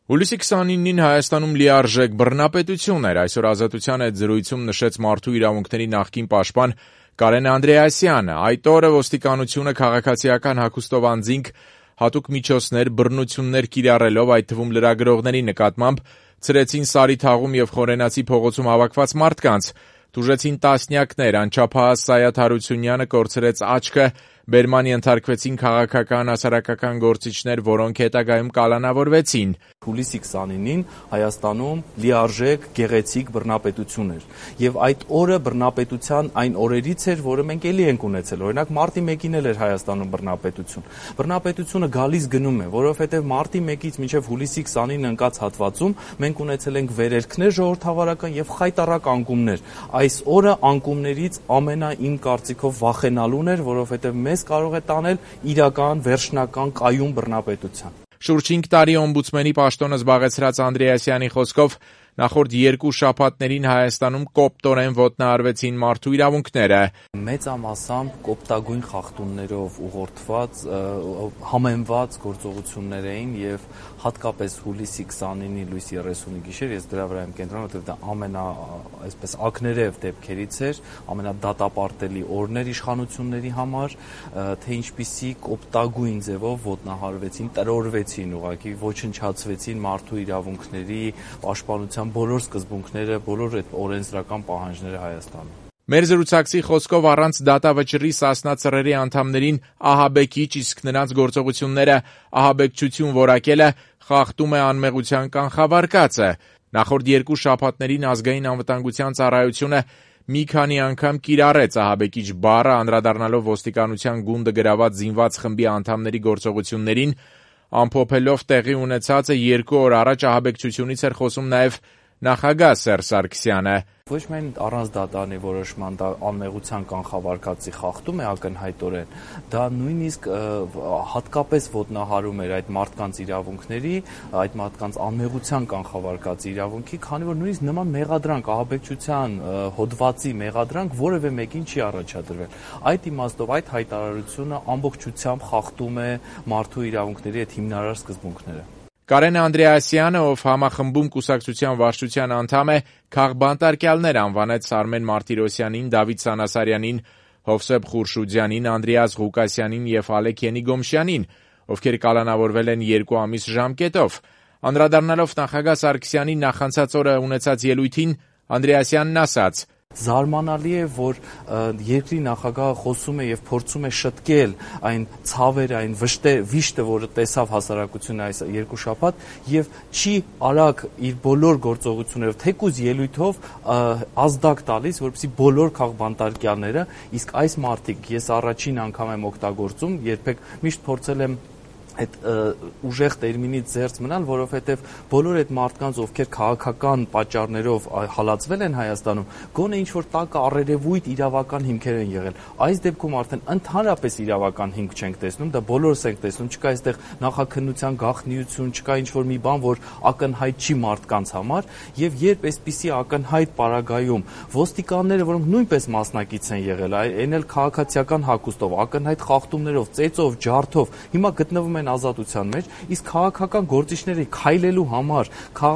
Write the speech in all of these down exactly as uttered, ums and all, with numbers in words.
Հուլիսի քսանինին Հայաստանում լիարժեք բռնապետություն էր, այսօր Ազատության հետ զրույցում նշեց մարդու իրավունքների նախկին պաշտպան Կարեն Անդրեասյանը։ Այդ օրը ոստիկանությունը քաղաքացիական հագուստով անձինք հատուկ միջոցներ, բռնություններ կիրառելով, այդ թվում լրագրողների նկատմամբ, ցրեցին Սարիթաղում եւ Խորենացի փողոցում հավաքված մարդկանց, տուժեցին տասնյակներ, անչափահաս Սայաթ Հարությունյանը կորցրեց աչքը, բերման ենթարկվեցին քաղաքական, հասարակական գործիչներ, որոնք հետագայում կալանավորվեցին։ Հուլիսի քսանինին Հայաստանում լիարժեք գեղեցիկ բռնապետություն էր եւ այդ օրը բռնապետության այն օրերից էր, որը մենք էլի ենք ունեցել։ Օրինակ մարտի մեկին էլ էր Հայաստանում բռնապետություն։ Բռնապետությունը գալիս գնում է, որովհետեւ մարտի մեկից մինչեւ հուլիսի քսանինը ընկած հատվածում մենք ունեցել ենք վերելքներ ժողովրդավարական եւ խայտառակ անկումներ։ Այս օրը անկումներից ամենա իմ կարծիքով վախենալուն էր, որովհետեւ մեզ կարող է տանել իրական, վերջնական կայուն բռնապետության։ Շուրջ հինգ տարի օմբուդսմենի պաշտոնը զբաղեցրած Անդրեասյանի խոսքով նախորդ երկու շաբաթներին Հայաստանում կոպտորեն ոտնահարվեցին մարդու իրավունքները։ Մեծամասամբ կոպտագույն խախտումներով ուղղորդված համեմված գործողություններ էին եւ հատկապես հուլիսի քսանինի լույս երեսունի գիշեր ես դրա վրա եմ կենտրոնացել, որովհետեւ դա ամենա այսպես ակներև դեպքերից էր, ամենադատապարտելի օրներ իշխանությունների համար, թե ինչպիսի կոպտագույն ձևով ոտնահարվեցին, տրորվեցին, ուղղակի ոչնչացվեցին մարդու իրավունքների պաշտպանության բոլոր սկզբունքները, բոլոր այդ օրենսդրական պահանջները Հայաստանում։ Մեր զրուցակցի խոսքով առանց դատավճռի Սասնա ծռերի անդամներին ահաբեկիչ, իսկ նրանց գործողությունները ահաբեկչություն որակելը խախտում է անմեղության կանխավարկածը։ Նախորդ երկու շաբաթներին Ազգային անվտանգության ծառայությունը մի քանի անգամ կիրառեց ահաբեկիչ բառը, անդրադառնալով ոստիկանության գունդը գրաված զինված խմբի անդամների գործողություններին, ամփոփելով տեղի ունեցածը երկու օր առաջ ահաբեկչությունից էր խոսում նաև նախագահ Սերժ Սարգսյանը։ Ոչ միայն առանց դատարանի որոշման դա անմեղության կանխավարկածի խախտում է ակնհայտորեն, դա նույնիսկ հատկապես ոտնահարում էր այդ մարդկանց իրավունքների, այդ մարդկանց անմեղության կանխավարկածի իրավունքի, քանի որ նույնիսկ նման մեղադրանք, ահաբեկչության հոդվածի մեղադրանք որևէ մեկին չի առաջադրվել։ Այդ իմաստով այդ հայտարարությունը ամբողջությամբ խախտում է մարդու իրավունքների այդ հիմնարար սկզբունքները։ Կարեն Անդրեասյանը, ով համախմբում կուսակցության վարչության անդամ է, քաղբանտարկյալներ անվանեց Արմեն Մարտիրոսյանին, Դավիթ Սանասարյանին, Հովսեփ Խուրշուդյանին, Անդրեաս Ղուկասյանին եւ Ալեք Ենիգոմշյանին, ովքեր կալանավորվել են երկու ամիս ժամկետով։ Անդրադառնալով նախագահ Սարգսյանի նախանցած օրը ունեցած ելույթին, Անդրեասյանն ասաց. Զարմանալի է, որ երկրի նախագահը խոսում է եւ փորձում է շտկել այն ցավերը, այն վիշտը, որը տեսավ հասարակությունը այս երկու շաբաթ եւ չի արագ իր բոլոր գործողություններով, թեկուզ ելույթով ազդակ տալիս, որպեսզի բոլոր քաղբանտարկյալները, իսկ այս մարդիկ ես առաջին անգամ եմ օգտագործում, երբեք միշտ փորձել եմ այդ ուժեղ տերմինից զերծ մնալ, որովհետև բոլոր այդ մարդկանց, ովքեր քաղաքական պատճառներով հալածվել են Հայաստանում, գոնե ինչ-որ տակը առերևույթ իրավական հիմքեր են եղել։ Այս դեպքում արդեն ընդհանրապես իրավական հիմք չենք տեսնում, դա բոլորս ենք տեսնում, չկա այստեղ նախաքննության գաղտնիություն, չկա ինչ-որ մի բան, որ ակնհայտ չի մարդկանց համար, եւ երբ այսպիսի ակնհայտ պարագայում ոստիկանները, որոնք նույնպես մասնակից են եղել, այն էլ քաղաքացիական հագուստով, ակնհայտ խախտումներով, ծեծով, ջարդով, հիմա գտնվում են ազատության մեջ, իսկ քաղաքական գործիչների քայլելու համար,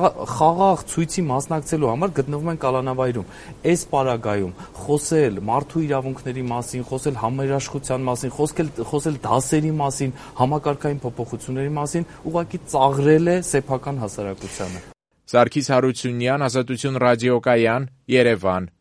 խաղաղ ցույցի մասնակցելու համար գտնվում են կալանավայրում։ Այս պարագայում խոսել մարդու իրավունքների մասին, խոսել համերաշխության մասին, խոսել խոսել դասերի մասին, համակարգային փոփոխությունների մասին, ուղղակի ծաղրել է սեփական հասարակությանը։ Սարգիս Հարությունյան, Ազատություն ռադիոկայան, Երևան։